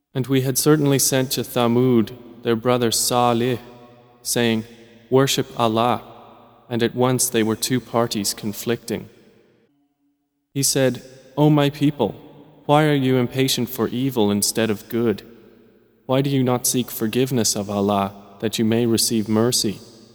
And we had certainly sent to Thamud their brother Salih, saying, "Worship Allah," and at once they were two parties conflicting. He said, "O my people, why are you impatient for evil instead of good? Why do you not seek forgiveness of Allah, that you may receive mercy?"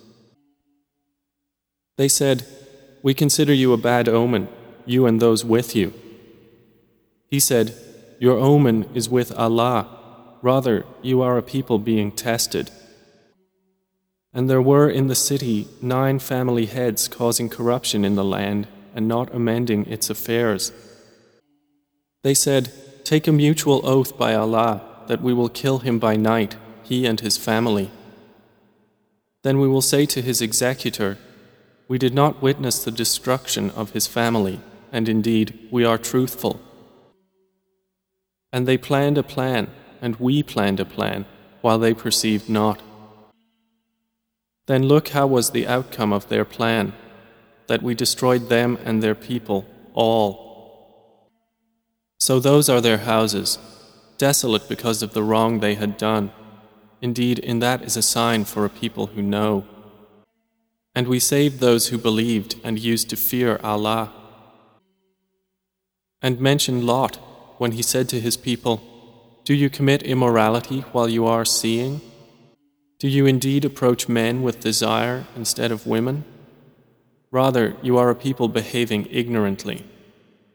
They said, "We consider you a bad omen, you and those with you." He said, "Your omen is with Allah. Rather, you are a people being tested." And there were in the city 9 family heads causing corruption in the land and not amending its affairs. They said, "Take a mutual oath by Allah that we will kill him by night, he and his family." Then we will say to his executor, "We did not witness the destruction of his family, and indeed we are truthful." And they planned a plan, and we planned a plan, while they perceived not. Then look how was the outcome of their plan, that we destroyed them and their people, all. So those are their houses, desolate because of the wrong they had done. Indeed, in that is a sign for a people who know. And we saved those who believed and used to fear Allah. And mention Lot, when he said to his people, "Do you commit immorality while you are seeing? Do you indeed approach men with desire instead of women? Rather, you are a people behaving ignorantly."